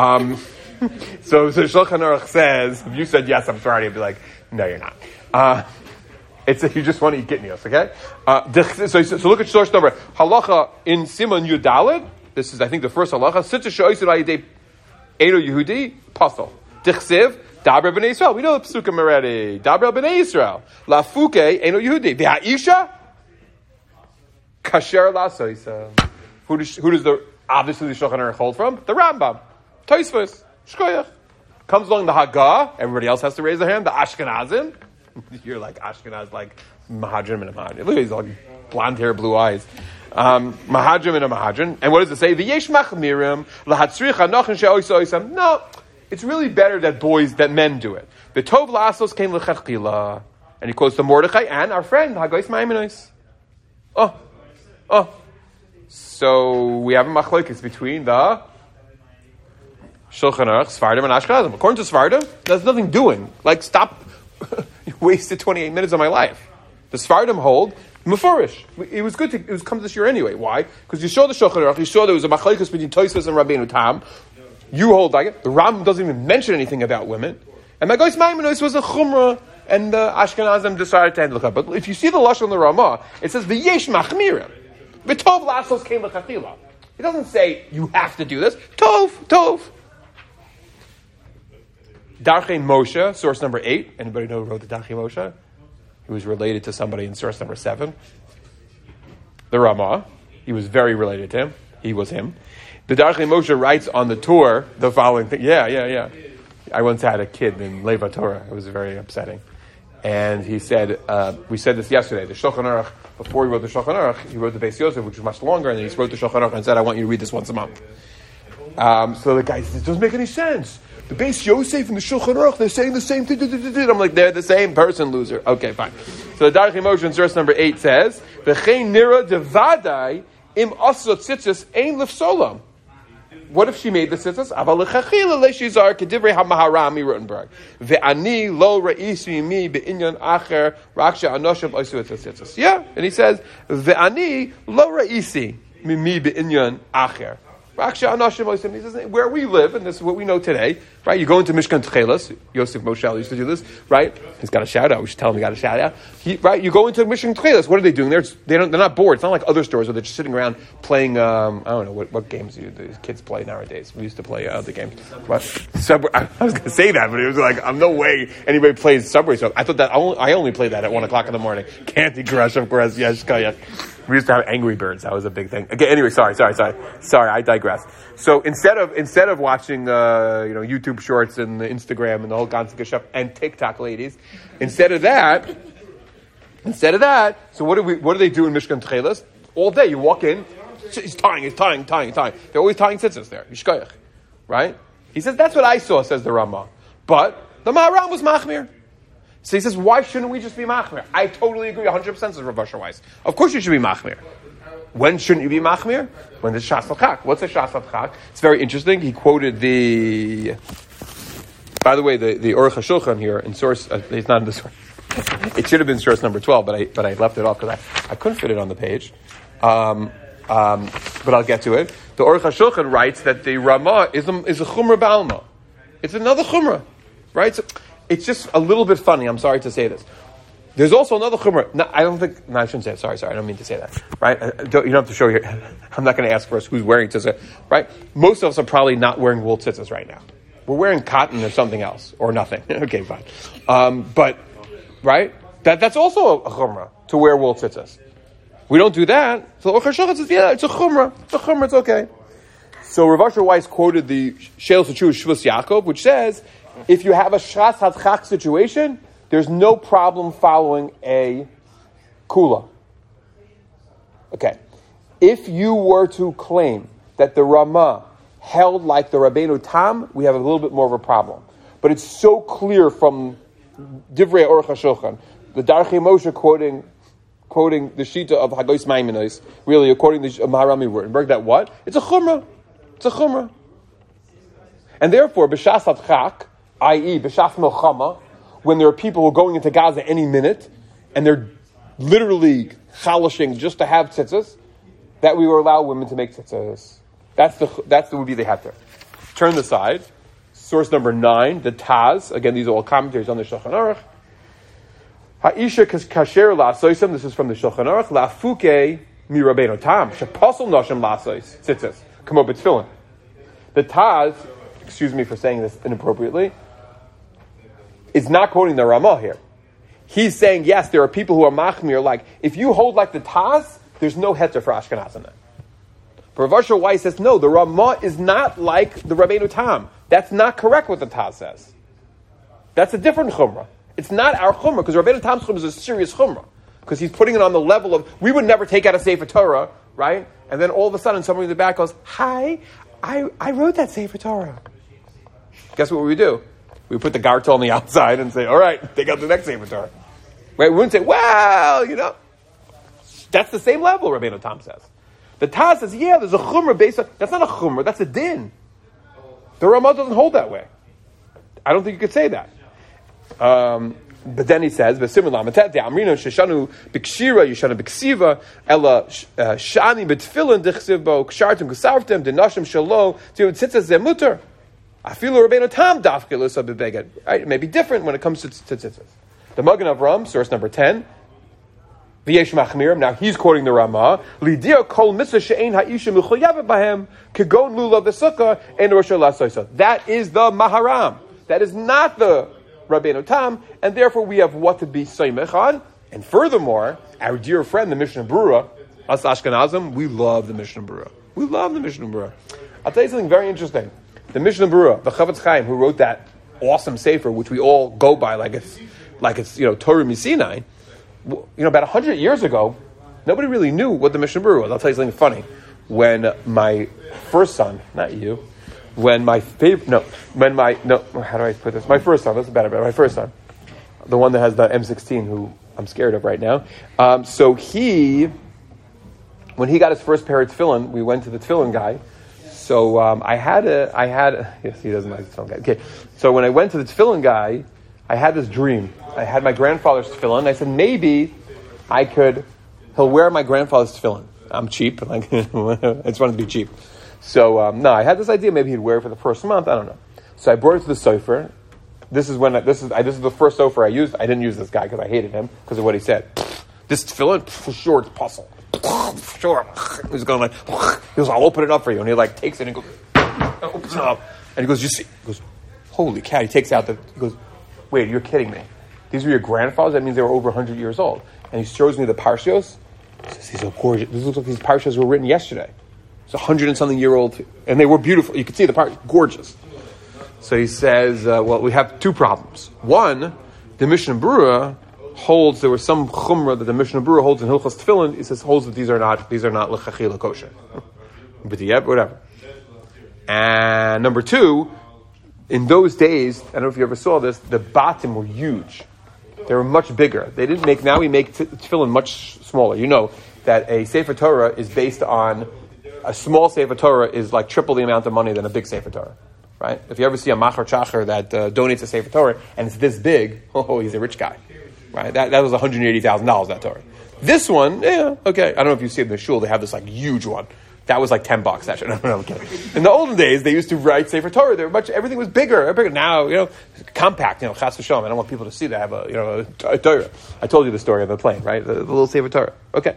Speaker 1: So Shulchan Aruch says, if you said yes, I'm Sephardi, I'd be like, no, you're not. You just want to eat gitnios, okay? So look at source number. Halacha in Siman Yudalid. This is, I think, the first halacha. Sitzah she'osid ayidei Edo Yehudi, pasal. Dichsiv, Dabra b'nei Yisrael. We know the psukim already. Dabra b'nei Yisrael. Lafuke, Eino Yehudi. V'ha'isha, kasher la'soisa. Who does obviously the Shulchan Aruch hold from? The Rambam. Tosfos. Shkoyach. Comes along the Haggah. Everybody else has to raise their hand. The Ashkenazim. You're Ashkenaz, Mahadrim and a Mahadrim. Look at these blonde hair, blue eyes. Mahadrim and a Mahadrim. And what does it say? V'yesh machmirim lahatzrich hanochin she'oisa oisam. No. It's really better that men do it. The Tov Lasos came l'chachila. And he quotes the Mordechai and our friend, Hagos Maimonides. So we have a machlokes between the Shulchan Aruch, Sfardim, and Ashkenazim. According to Sfardim, there's nothing doing. Like, stop, you wasted 28 minutes of my life. The Sfardim hold, Mefurish. It was good it was come this year anyway. Why? Because you saw the Shulchan Aruch, you saw there was a machlokes between Tosfos and Rabbeinu Tam. You hold like it. The Rambam doesn't even mention anything about women. And Magois Maimonides was a Chumrah, and the Ashkenazim decided to look up. But if you see the Lashon of the Ramah, it says, V'yesh machmirim. V'tov lasos came l'chachila. It doesn't say, you have to do this. Tov. Darchei Moshe, source number 8. Anybody know who wrote the Darchei Moshe? He was related to somebody in source number 7. The Ramah. He was very related to him. He was him. The Darchei Moshe writes on the tour the following thing. Yeah. I once had a kid named Leva Torah. It was very upsetting. And he said, we said this yesterday, the Shulchan Aruch, before he wrote the Shulchan Aruch, he wrote the Beis Yosef, which was much longer, and then he wrote the Shulchan Aruch and said, I want you to read this once a month. So the guy says, it doesn't make any sense. The Beis Yosef and the Shulchan Aruch, they're saying the same thing. I'm like, they're the same person, loser. Okay, fine. So the Darchei Moshe in verse number 8 says, V'chein nira devadai im asot tzitzis ein lifsolam. What if she made the tzitzis? Aval lechachila leishizar kedivrei hamaharami Rutenberg. Ve'ani lo ra'isi mi be'inyan acher raksha anoshim oisu et tzitzis. Yeah, and he says ve'ani lo ra'isi mi be'inyan acher raksha anoshim oisu. He says where we live, and this is what we know today, right? You go into Mishkan Tchelas. Yosef Moshe used to do this, right? He's got a shout out. We should tell him he got a shout out. Right? You go into Mishkan Tchelas. What are they doing? They're not bored. It's not like other stores where they're just sitting around playing. I don't know what games do these kids play nowadays. We used to play other games. What? Subway. I was going to say that, but it was like, I'm no way anybody plays Subway. So I thought that I only played that at 1:00 in the morning. Candy Crush, of course. Yes, we used to have Angry Birds. That was a big thing. Okay. Anyway, sorry. I digress. So instead of watching YouTube Shorts and the Instagram and the whole Ganzika stuff and TikTok ladies, instead of that, so what do they do in Mishkan Tchelas? All day you walk in, he's tying. They're always tying tzitzis there. Yishkoyach, right? He says that's what I saw, says the Ramah. But the Maharam was machmir. So he says, why shouldn't we just be machmir? I totally agree, 100%, says Rav Asher Weiss. Of course you should be machmir. When shouldn't you be machmir? When there's shas l'chak. What's a shas l'chak? It's very interesting. He quoted the... By the way, the Aruch HaShulchan here, in source... it's not in the source. It should have been source number 12, but I left it off because I couldn't fit it on the page. But I'll get to it. The Aruch HaShulchan writes that the Ramah is a chumrah b'alma. It's another chumrah, right? So it's just a little bit funny. I'm sorry to say this. There's also another chumrah. No, I shouldn't say it. Sorry. I don't mean to say that. Right? You don't have to show here. I'm not going to ask first who's wearing tzitzis. Right? Most of us are probably not wearing wool tzitzis right now. We're wearing cotton or something else. Or nothing. Okay, fine. But, right? That's also a chumrah, to wear wool tzitzis. We don't do that. So Aruch HaShulchan says, yeah, it's a chumrah. It's okay. So Rav Asher Weiss quoted the Sheil Sachu Shvus Yaakov, which says, if you have a shas hadchak situation, there's no problem following a kula. Okay. If you were to claim that the Ramah held like the Rabbeinu Tam, we have a little bit more of a problem. But it's so clear from Divrei Aruch HaShulchan, the Darchei Moshe quoting the Shita of Hagois Maimonides, really according to Maharami Rutenberg, that what? It's a chumrah. And therefore, b'shas hadchak, i.e. b'shas milchama, when there are people who are going into Gaza any minute, and they're literally chalashing just to have tzitzis, that we will allow women to make tzitzis. That would be the heter. Turn the side. Source number 9, the Taz. Again, these are all commentaries on the Shulchan Aruch. Ha'isha kasher la'asoisem. This is from the Shulchan Aruch. La'fuke mi Rabbeinu Tam. Shepasol noshim la'asois. Tzitzis. Come up, it's tefillin. The Taz, excuse me for saying this inappropriately, is not quoting the Ramah here. He's saying, yes, there are people who are machmir, like, if you hold like the Taz, there's no heter for Ashkenaz in that. But Rav Asher Weiss says, no, the Ramah is not like the Rabbeinu Tam. That's not correct what the Taz says. That's a different chumrah. It's not our chumrah, because Rabbeinu Tam's chumrah is a serious chumrah. Because he's putting it on the level of, we would never take out a Sefer Torah, right? And then all of a sudden somebody in the back goes, hi, I wrote that Sefer Torah. Guess what we do? We put the gartel on the outside and say, all right, take out the next Sefer Torah. Right? We wouldn't say, well, that's the same level, Rabbeinu Tam says. The Taz says, yeah, there's a chumrah based on, that's not a chumrah, that's a din. The Ramah doesn't hold that way. I don't think you could say that. But then he says, "V'simul lamatet amrino sheshanu b'kshira yishanu b'ksiva ella shani b'tfilin dichsiv bo kshartim ksartim denashim shalo tzitzas zemuter afilu Rabbeinu Tam dafke lusa b'beged." Right, it may be different when it comes to tzitzas. The Magen Avram, source number 10. V'yesh machmirim. Now he's quoting the Ramah. Lidia kol mitzvah she'ein ha'isha mechuyavet bahem kegon lulav v'sukkah en rosh lasoisa. That is the Maharam. That is not the Rabbeinu Tam, and therefore we have what to be soymech on. And furthermore, our dear friend, the Mishnah Berurah, us Ashkenazim, we love the Mishnah Berurah. We love the Mishnah Berurah. I'll tell you something very interesting. The Mishnah Berurah, the Chavetz Chaim, who wrote that awesome sefer, which we all go by like it's Torah Misinai. About 100 years ago, nobody really knew what the Mishnah Berurah was. I'll tell you something funny. When my first son, not you, how do I put this? My first son, that's better, my first son, the one that has the M16, who I'm scared of right now. When he got his first pair of tefillin, we went to the tefillin guy. So yes, he doesn't like the tefillin guy. Okay, so when I went to the tefillin guy, I had this dream. I had my grandfather's tefillin. I said, maybe he'll wear my grandfather's tefillin. I'm cheap. I just wanted to be cheap. So, I had this idea, maybe he'd wear it for the first month, I don't know. So I brought it to the sofer. This is the first sofer I used. I didn't use this guy because I hated him because of what he said. This tefillin, for sure, it's puzzle. For sure. He's going like, he goes, I'll open it up for you. And he takes it and goes, opens it up. And he goes, you see, he goes, holy cow. He takes out he goes, wait, you're kidding me. These were your grandfathers? That means they were over 100 years old. And he shows me the parshos. He says, these are gorgeous. This looks like these parshos were written yesterday. It's 100 and something year old, and they were beautiful. You could see the part, gorgeous. So he says, we have two problems. One, the Mishnah Berurah holds there was some chumrah that the Mishnah Berurah holds in Hilchos Tefillin. He says holds that these are not l'chachila kosher, but whatever. And number two, in those days, I don't know if you ever saw this, the batim were huge. They were much bigger. They didn't make. Now we make tefillin much smaller. You know that a Sefer Torah is based on. A small Sefer Torah is like triple the amount of money than a big Sefer Torah, right? If you ever see a Machar Chacher that donates a Sefer Torah and it's this big, he's a rich guy, right? That was $180,000, that Torah. This one, yeah, okay. I don't know if you see it in the shul, they have this huge one. That was $10. That shit. No, I'm kidding. In the olden days, they used to write Sefer Torah. Everything was bigger. Now, compact, chas v'shalom. I don't want people to see that I have a Torah. I told you the story of the plane, right? The little Sefer Torah. Okay.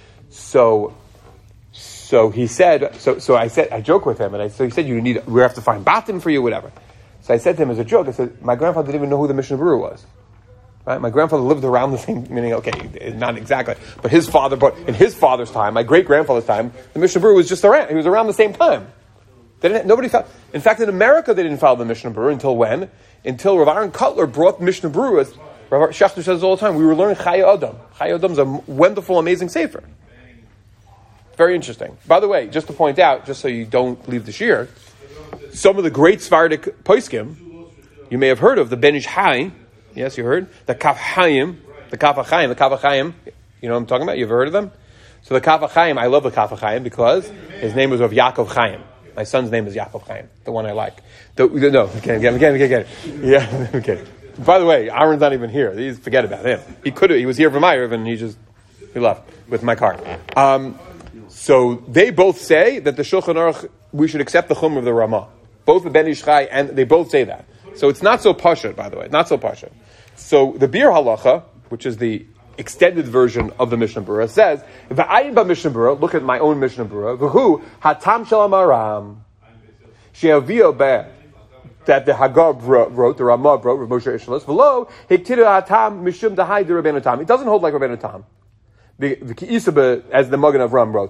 Speaker 1: So he said, I joke with him, and he said, we have to find batim for you, whatever. So I said to him as a joke, I said, my grandfather didn't even know who the Mishnah Berurah was. Right? My grandfather lived around the same, meaning, okay, not exactly, but in his father's time, my great-grandfather's time, the Mishnah Berurah was just around. He was around the same time. Nobody found, in fact, in America, they didn't follow the Mishnah Berurah until when? Until Rav Aaron Kotler brought Mishnah Berurah. Rav Schachter says all the time, we were learning Chaya Adam. Chaya Adam is a wonderful, amazing sefer. Very interesting. By the way, just to point out, just so you don't leave the shir, some of the great Sephardic poskim, you may have heard of the Ben Ish Hai. Yes, you heard the Kaf Chaim, the Kaf HaChaim. You know what I'm talking about? You've heard of them. So the Kaf HaChaim, I love the Kaf HaChaim because his name was of Yaakov Chaim. My son's name is Yaakov Chaim, the one I like. Again. Yeah, okay. By the way, Aaron's not even here. Forget about him. He was here for Ma'ariv and he left with my car. So they both say that the Shulchan Aruch, we should accept the Chumrah of the Ramah. Both the Ben Ish Chai, and they both say that. So it's not so pashut, by the way. Not so pashut. So the Bir Halacha, which is the extended version of the Mishnah Berurah, says, V'ayin ba Mishnah Berurah, look at my own Mishnah Berurah, V'hu hatam shel amaram, she'avio be'eh, that the Hagar wrote, the Ramah wrote, Rav Moshe Ishelos, V'lo, hektiru hatam mishum dahai de Rabbeinu Tam. It doesn't hold like Rabbeinu Tam. The Ki'isa, as the Magen Avram wrote,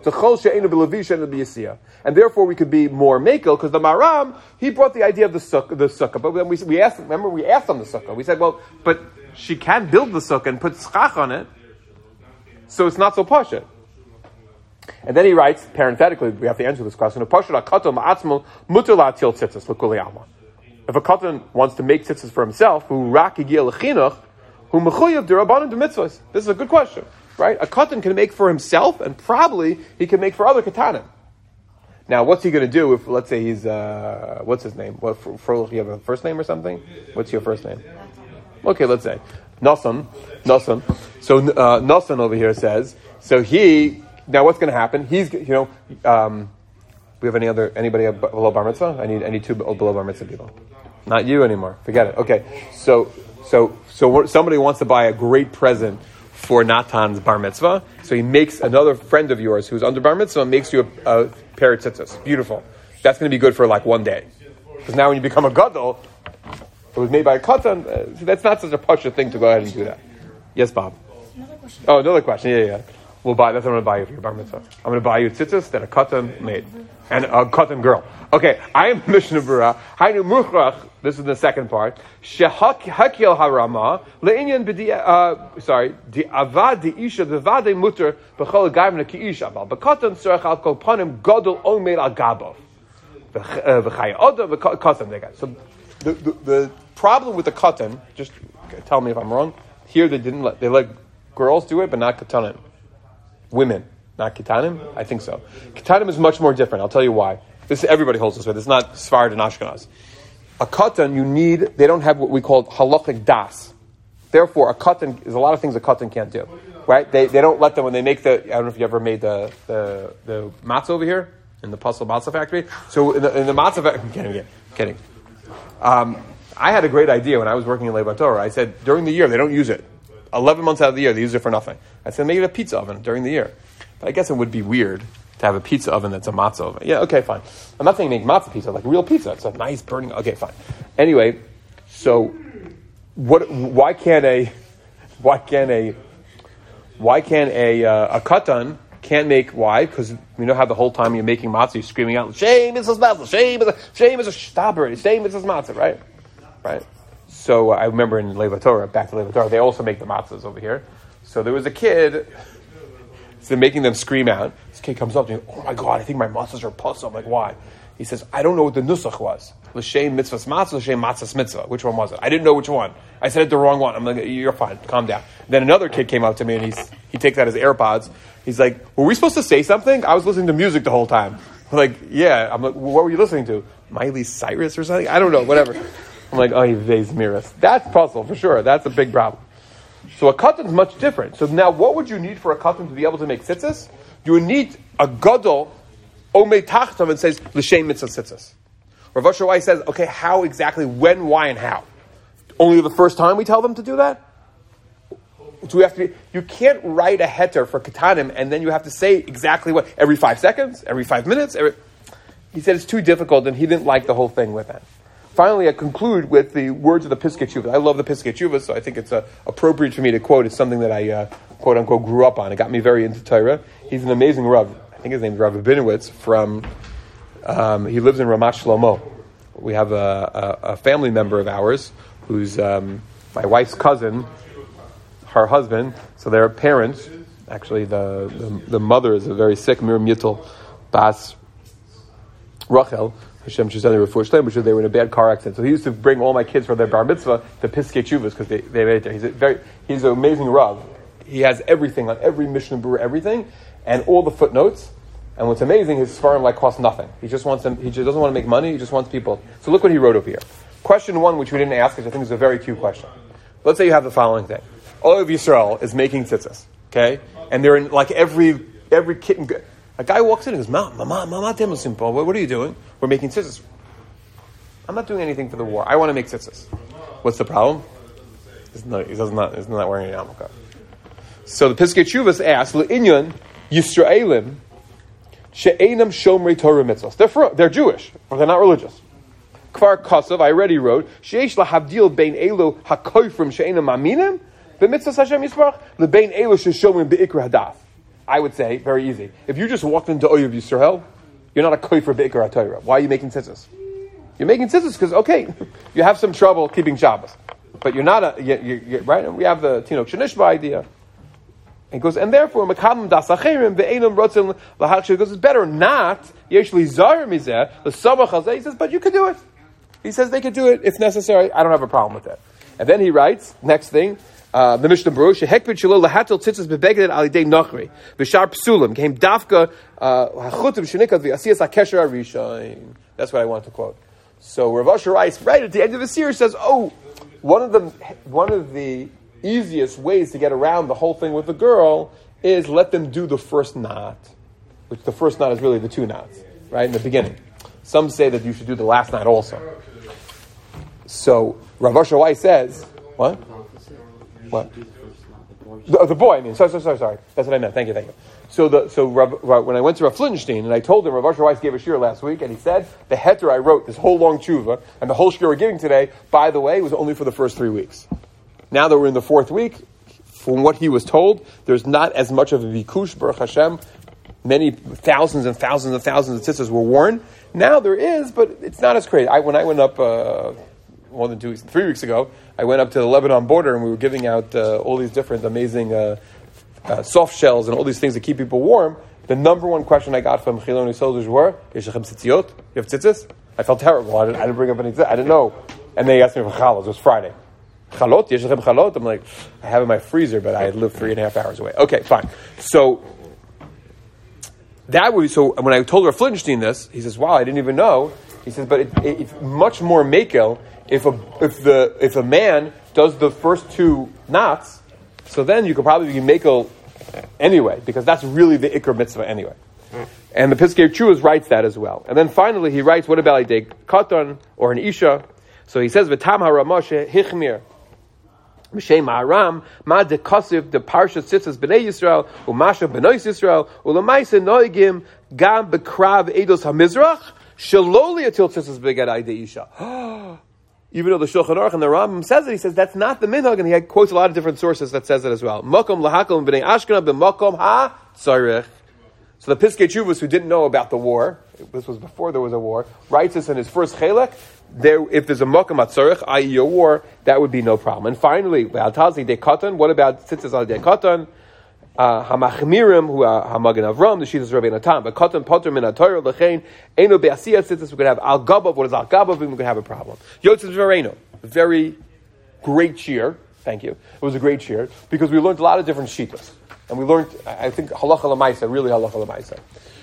Speaker 1: and therefore we could be more makel because the Maram he brought the idea of the sukkah. But then we asked on the sukkah. We said, well, but she can build the sukkah and put schach on it, so it's not so pashut. And then he writes, parenthetically, we have to answer this question. If a katan wants to make tzitzis for himself, this is a good question. right? A katan can make for himself, and probably he can make for other katanim. Now, what's he going to do if, let's say, he's what's his name? What for you have a first name or something? What's your first name? Okay, let's say Nasan. So Nasan over here says. So now what's going to happen? He's we have anybody below bar mitzvah? I need two below bar mitzvah people. Not you anymore. Forget it. Okay. So somebody wants to buy a great present for Natan's bar mitzvah. So he makes another friend of yours who's under bar mitzvah makes you a pair of tzitzis. Beautiful. That's going to be good for like one day. Because now when you become a gadol, it was made by a katan. That's not such a pasha thing to go ahead and do that. Yes, Bob.
Speaker 4: Another question.
Speaker 1: Oh, another question. Yeah. We'll buy. That's what I'm going to buy you for your bar mitzvah. I'm going to buy you tzitzis that a katan made, and a katan girl. Okay, I am Mishnah Berurah. Hainu Mukhrach. This is the second part. Shehakil harama le'inyan di avad di isha devade muter b'chol gavna ki isha bal b'katan tzarech al kol panim gadol omer al gabov v'chaya oda v'katan degat. So the problem with the katan, just tell me if I'm wrong. Here they let girls do it, but not katanim. Women, not kitanim? I think so. Kitanim is much more different. I'll tell you why. Everybody holds this way. This is not Sfarad and Ashkenaz. A katan, they don't have what we call halachic das. Therefore, a katan, there's a lot of things a katan can't do. Right? They don't let them, when they make I don't know if you ever made the matzah over here, in the Puzzle Matzah factory. So in the matzah factory, I'm kidding. I had a great idea when I was working in Levat Torah. I said, during the year, they don't use it. 11 months out of the year, they use it for nothing. I said, make it a pizza oven during the year. But I guess it would be weird to have a pizza oven that's a matzah oven. Yeah, okay, fine. I'm not saying make matzah pizza, like real pizza. It's a nice burning. Okay, fine. Anyway, so why can't a katan can't make? Why? Because you know how the whole time you're making matzah, you're screaming out, "Shame is matzah, shame is a stopper, shame is matzah," right? Right. So I remember in Levat Torah, back to Levat Torah, they also make the matzahs over here. So there was a kid, so they're making them scream out. This kid comes up to me, "Oh my God, I think my matzahs are puzzle." I'm like, why? He says, I don't know what the nusach was. L'shem mitzvahs matzah, l'shem matzahs mitzvah. Which one was it? I didn't know which one. I said it the wrong one. I'm like, you're fine, calm down. Then another kid came up to me and he takes out his AirPods. He's like, were we supposed to say something? I was listening to music the whole time. I'm like, yeah. I'm like, what were you listening to? Miley Cyrus or something? I don't know, whatever. I'm like, oh, vez miras. That's puzzle for sure. That's a big problem. So a katan is much different. So now, what would you need for a katan to be able to make tzitzis? You would need a gadol omei tachtav and says l'shem mitzvah tzitzis. Rav Asher Weiss says, okay, how exactly, when, why, and how? Only the first time we tell them to do that? So we have to you can't write a heter for katanim and then you have to say exactly what every 5 seconds, every 5 minutes. He said it's too difficult, and he didn't like the whole thing with that. Finally, I conclude with the words of the Piskei Teshuvah. I love the Piskei Teshuvah, so I think it's appropriate for me to quote. It's something that I, quote unquote, grew up on. It got me very into Torah. He's an amazing Rav. I think his name is Rav Abinowitz he lives in Ramat Shlomo. We have a family member of ours who's my wife's cousin, her husband. So their parents, actually the mother is a very sick, Miriam Yittel Bas Rachel, Hashem Shizani Refuah Shleim, which they were in a bad car accident. So he used to bring all my kids for their bar mitzvah to Piskei Teshuvah because they made it there. He's an amazing Rav. He has everything on every Mishnah Berurah, everything, and all the footnotes. And what's amazing, his svarim cost nothing. He just wants them. He just doesn't want to make money. He just wants people. So look what he wrote over here. Question 1, which we didn't ask, which I think is a very cute question. Let's say you have the following thing: all of Yisrael is making tzitzis, okay, and they're in like every kitten. A guy walks in and goes, Mama, what are you doing? We're making tzitzis. I'm not doing anything for the war. I want to make tzitzis. What's the problem? He's not wearing an yarmulke. So the Piskei Teshuvah asks, L'inyan Yisraelim she'enam shomrei Torah mitzvahs. They're Jewish, but they're not religious. Kfar Kasav, I already wrote, she'esh lahavdil bein elu hakoifrim she'enam aminim b'mitzvahs Hashem Yisparach lebein elu she'shomrim be'ikra hadath. I would say, very easy. If you just walked into Oyev Yisrael, you're not a kofer be'ikar HaTorah. Why are you making tzitzis? You're making tzitzis because, okay, you have some trouble keeping Shabbos. But you're not you're right? We have the Tinok Shenishba idea. And goes, and therefore, Makam das acherim ve'enam rotzim lahachshir, goes, it's better not, yesh li zar mizeh, l'samach hazeh, he says, but you could do it. He says they could do it if necessary. I don't have a problem with that. And then he writes, next thing, the Mishnah Berurah, shehekbid shelo lahatel tzitzis bebeged al yidei nachri v'shar psulim came dafka hachutim shenikat v'asiyas hakesher harishon. That's what I want to quote. So Rav Asher writes right at the end of the series says, one of the easiest ways to get around the whole thing with the girl is let them do the first knot, which the first knot is really the two knots, right in the beginning. Some say that you should do the last knot also. So Rav Asher Weiss says, what? What? The boy, I mean. Sorry. That's what I meant. Thank you. So when I went to Rav Flinstein and I told him Rav Asher Weiss gave a shiur last week, and he said the heter I wrote this whole long tshuva and the whole shiur we're giving today, by the way, was only for the first 3 weeks. Now that we're in the fourth week, from what he was told, there's not as much of a vikush, Baruch Hashem. Many thousands and thousands and thousands of tzitzis were worn. Now there is, but it's not as crazy. When I went up more than 3 weeks ago, I went up to the Lebanon border and we were giving out all these different amazing soft shells and all these things that keep people warm. The number one question I got from Chiloni soldiers were, Yesh lechem tzitziot? You have tzitzis? I felt terrible. I didn't bring up any tzitzis. I didn't know. And they asked me for chalos. It was Friday. Chalot? Yesh lechem chalot? I'm like, I have it in my freezer, but I had lived 3.5 hours away. Okay, fine. So when I told Rav Flinstein this, he says, wow, I didn't even know. He says, but it's much more makel if a man does the first two knots, so then you could probably be makel anyway, because that's really the ikar mitzvah anyway. And the Piskei Teshuvos writes that as well. And then finally he writes, what about a katan or an isha? So he says, v'tam haramashe hichmir. M'shem ha'aram, ma de kasiv de parsha tzitzis b'nei Yisrael, u'masha b'nois Yisrael, u'lamaisa noigim gam b'krav eidos hamizrach, shaloli atil tzitzis b'ged aydei isha. Even though the Shulchan Aruch and the Rambam says it, he says that's not the minhag, and he quotes a lot of different sources that says it as well. Makom lahakol b'nei Ashkenaz b'makom ha-tzarech. So the Piskei Teshuvos who didn't know about the war, this was before there was a war, writes this in his first chelek. If there's a makom ha-tzarech, i.e. a war, that would be no problem. And finally, v'altazi de katan. What about tzitzis al de katan? Hamachmirim who hamagen Avram, the shittas Rabbi Natan, but katan potter min haTorah lechein eno be'asiyas tzitzis. We could have al gabav. What is al gabav? We could have a problem. Yotzes v'reino, very great shiur. Thank you. It was a great shiur because we learned a lot of different shittas, and we learned, I think, halacha l'maisa, really halacha l'maisa.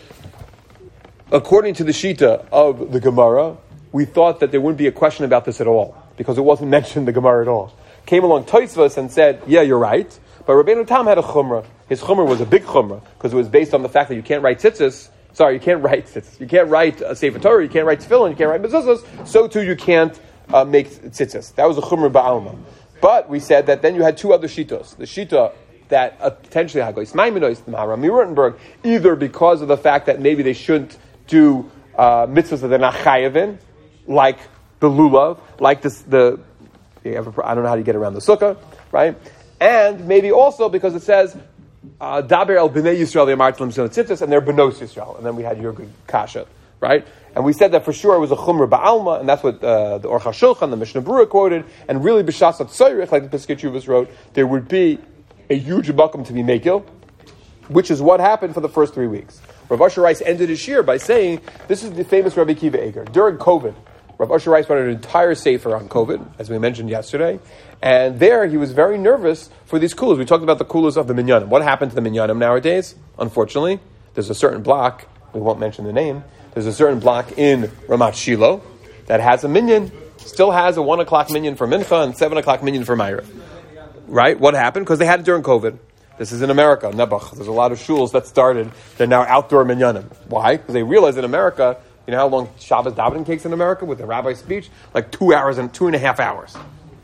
Speaker 1: According to the shita of the Gemara, we thought that there wouldn't be a question about this at all because it wasn't mentioned in the Gemara at all. Came along Tosfos and said, yeah, you're right. But Rabbeinu Tam had a chumrah. His chumrah was a big chumrah because it was based on the fact that you can't write tzitzis. Sorry, you can't write tzitzis. You can't write a Sefer Torah. You can't write tefillin. You can't write mezuzahs. So too, you can't make tzitzis. That was a chumrah ba'alma. But we said that then you had two other shitos. The shita that potentially Hagois Maimonides, Maharami Rutenberg, either because of the fact that maybe they shouldn't do mitzvahs that they're not chayav in, like the lulav, like this. I don't know how to get around the sukkah, right? And maybe also because it says, Daber el b'nei Yisrael yamartlim tzitzis, and they're benos Yisrael. And then we had your good kasha, right? And we said that for sure it was a chumrah ba'alma, and that's what the Aruch HaShulchan, the Mishnah Berurah quoted, and really b'shas haTzorech, like the Piskei Teshuvos wrote, there would be a huge makom to be mekil, which is what happened for the first 3 weeks. Rav Asher Weiss ended his shiur by saying, this is the famous Rabbi Akiva Eger. During COVID, Rav Asher Weiss wrote an entire sefer on COVID, as we mentioned yesterday, and there he was very nervous for these kulas. We talked about the kulas of the minyanim. What happened to the minyanim nowadays? Unfortunately, there's a certain block, we won't mention the name, there's a certain block in Ramat Shiloh that has a minyan, still has a 1 o'clock minyan for mincha and 7 o'clock minyan for Ma'ariv. Right? What happened? Because they had it during COVID. This is in America, Nebuch. There's a lot of shuls that started. They're now outdoor minyanim. Why? Because they realized in America, you know how long Shabbos davening takes in America with the rabbi's speech? Like 2 hours and 2.5 hours.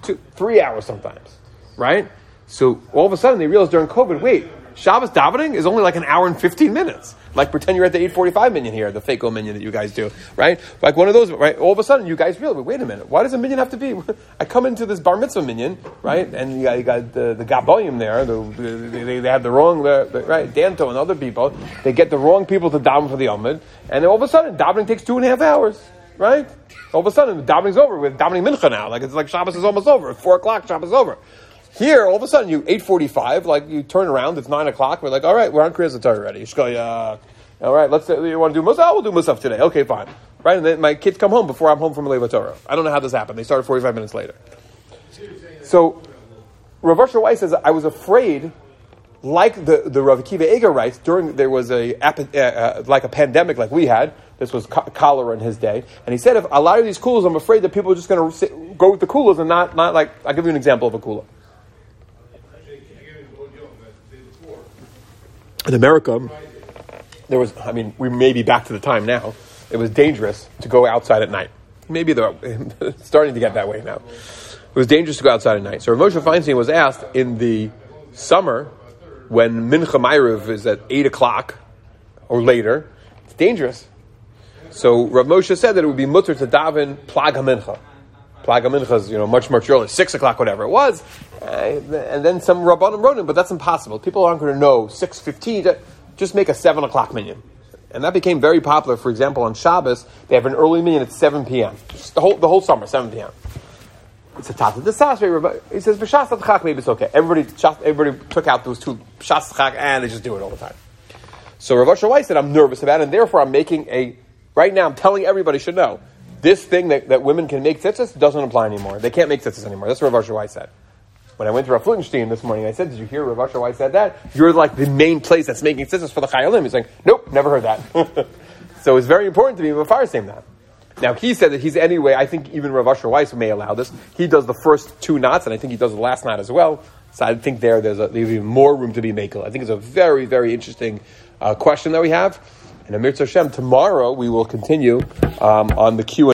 Speaker 1: 3 hours sometimes. Right? So all of a sudden they realized during COVID, wait, Shabbos davening is only like an hour and 15 minutes. Like pretend you're at the 8:45 minyan here, the fake minyan that you guys do, right? Like one of those, right? All of a sudden you guys realize, wait a minute, why does a minyan have to be? I come into this bar mitzvah minyan, right? And you got the gaboyim there, they have the wrong, right? Danto and other people, they get the wrong people to daven for the Amid, and all of a sudden davening takes 2.5 hours, right? All of a sudden davening's over, with davening mincha now, like it's like Shabbos is almost over, at 4 o'clock Shabbos is over. Here, all of a sudden, you 8:45, like you turn around, it's 9 o'clock. We're like, all right, we're on Kriyas Torah already. All right, let's say you want to do Musaf. We'll do Musaf today. Okay, fine. Right, and then my kids come home before I'm home from Lev Torah. I don't know how this happened. They started 45 minutes later. So Rav Asher Weiss says, I was afraid, like the Rav Akiva Eger writes, there was like a pandemic like we had. This was cholera in his day. And he said, if a lot of these kulas, I'm afraid that people are just going to go with the kulas and not like, I'll give you an example of a kula. In America, we may be back to the time now. It was dangerous to go outside at night. Maybe they're starting to get that way now. It was dangerous to go outside at night. So Rav Moshe Feinstein was asked in the summer, when Mincha Ma'ariv is at 8 o'clock or later, it's dangerous. So Rav Moshe said that it would be mutter to daven Plag HaMincha. Plag HaMincha is, much earlier, 6 o'clock, whatever it was. And then some Rabbanim wrote in, but that's impossible. People aren't going to know 6:15. Just make a 7 o'clock minyan. And that became very popular. For example, on Shabbos, they have an early minyan at 7 p.m. Just the whole summer, 7 p.m. It's a top of the Sasri. He says, B'shas Chak, maybe it's okay. Everybody took out those two B'shas Chak, and they just do it all the time. So Rav Asher Weiss said, I'm nervous about it, and therefore right now I'm telling everybody should know, this thing that women can make tzitzis doesn't apply anymore. They can't make tzitzis anymore. That's what Rav Asher Weiss said. When I went to Rav Flutenstein this morning, I said, did you hear Rav Asher Weiss said that? You're like the main place that's making tzitzis for the Chayalim. He's like, nope, never heard that. So it's very important to be Mefar saying that. Now, he said that I think even Rav Asher Weiss may allow this. He does the first 2 knots, and I think he does the last knot as well. So I think there's even more room to be makel. I think it's a very, very interesting question that we have. And Amir Hashem, tomorrow we will continue on the Q&A.